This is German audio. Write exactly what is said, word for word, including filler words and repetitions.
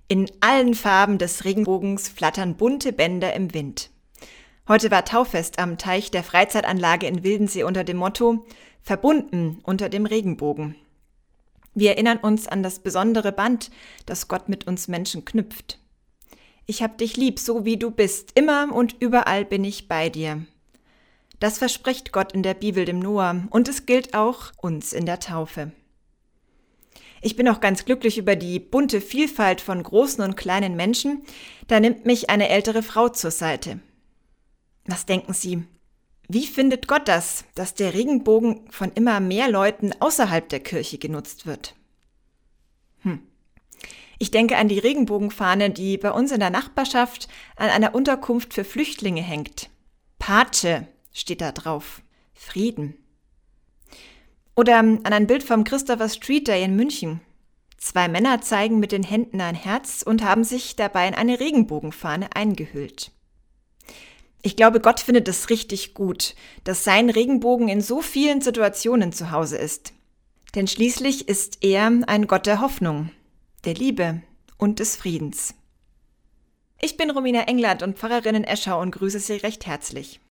In allen Farben des Regenbogens flattern bunte Bänder im Wind. Heute war Taufest am Teich der Freizeitanlage in Wildensee unter dem Motto »Verbunden unter dem Regenbogen«. Wir erinnern uns an das besondere Band, das Gott mit uns Menschen knüpft. Ich hab dich lieb, so wie du bist, immer und überall bin ich bei dir. Das verspricht Gott in der Bibel dem Noah und es gilt auch uns in der Taufe. Ich bin auch ganz glücklich über die bunte Vielfalt von großen und kleinen Menschen. Da nimmt mich eine ältere Frau zur Seite. Was denken Sie? Wie findet Gott das, dass der Regenbogen von immer mehr Leuten außerhalb der Kirche genutzt wird? Hm. Ich denke an die Regenbogenfahne, die bei uns in der Nachbarschaft an einer Unterkunft für Flüchtlinge hängt. Pace steht da drauf. Frieden. Oder an ein Bild vom Christopher Street Day in München. Zwei Männer zeigen mit den Händen ein Herz und haben sich dabei in eine Regenbogenfahne eingehüllt. Ich glaube, Gott findet es richtig gut, dass sein Regenbogen in so vielen Situationen zu Hause ist. Denn schließlich ist er ein Gott der Hoffnung, der Liebe und des Friedens. Ich bin Romina Englert und Pfarrerin in Eschau und grüße Sie recht herzlich.